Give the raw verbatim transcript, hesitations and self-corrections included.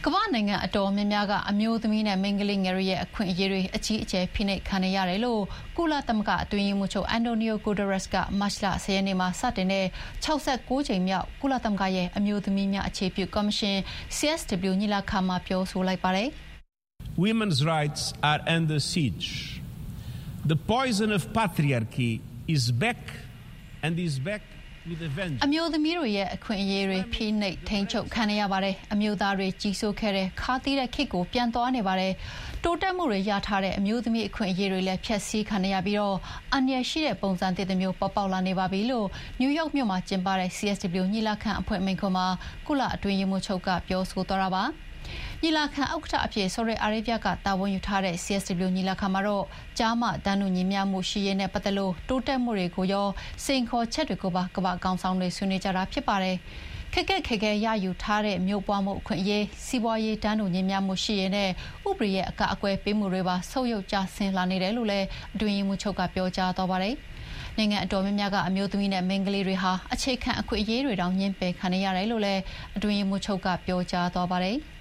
ကမ္ဘာနိုင်ငံအတော်များများကအမျိုးသမီးနဲ့မိန်းကလေးငယ်တွေရဲ့အခွင့်အရေးတွေအကြီးအကျယ်ဖိနှိပ်ခံနေရတယ်လို့ကုလသမဂ္ဂအတွင်းရေးမှူးချုပ်အန်တိုနီယိုဂူတရက်စ်ကမတ်လ၁၀ရက်နေ့မှာစတင်တဲ့၆၉ကြိမ်မြောက်ကုလသမဂ္ဂရဲ့အမျိုးသမီးများအခြေပြုကော်မရှင် C S W ညီလာခံမှာပြောဆိုလိုက်ပါတယ်။ Women's rights are under siege. The poison of patriarchy is back and is back. အမျိုးသမီးတွေရဲ့အခွင့်အရေးတွေဖိနှိပ်ထိန်းချုပ်ခံနေရပါတယ်။အမျိုးသားတွေကြီးစိုးခဲ့တဲ့ခါသီးတဲ့ခေတ်ကိုပြန်သွားနေပါတယ်။တိုးတက်မှုတွေရထားတဲ့အမျိုးသမီးအခွင့်အရေးတွေလည်းဖျက်ဆီးခံနေရပြီးတော့အန္တရာယ်ရှိတဲ့ပုံစံသစ်တစ်မျိုးပေါ်ပေါက်လာနေပါပြီလို့နယူးယောက်မြို့မှာကျင်းပတဲ့ C S W ညီလာခံအဖွဲ့မိန့်ခွန်းမှာကုလအတွင်းရေးမှူးချုပ်ကပြောဆိုသွားတာပါ။ညီလာခံဥက္ကဋ္ဌအဖြစ်ဆော်ဒီအာရေဗျကတာဝန်ယူထားတဲ့ C S W ညီလာခံမှာတော့ကြားမတန်းတူညီမျှမှုရှိရေးနဲ့ပတ်သက်လို့တိုးတက်မှုတွေကိုရောစိန်ခေါ်ချက်တွေကိုပါကမ္ဘာကောင်ဆောင်တွေဆွေးနွေးကြတာဖြစ်ပါတယ်။ခက်ခက်ခဲခဲရယူထားတဲ့မျိုးပွားမှုအခွင့်အရေးစီးပွားရေးတန်းတူညီမျှမှုရှိရေးနဲ့ဥပဒေရဲ့အကအကွယ်ပေးမှုတွေပါဆုပ်ယုပ်ကျဆင်းလာနေတယ်လို့လည်းအတွင်းရေးမှူးချုပ်ကပြောကြားသွားပါတယ်။နိုင်ငံအတော်များများကအမျိုးသမီးနဲ့မိန်းကလေးတွေဟာအခြေခံအခွင့်အရေးတွေတောင်ညှင်းပယ်ခံနေရတယ်လို့လည်းအတွင်းရေးမှူးချုပ်ကပြောကြားသွားပါတယ်။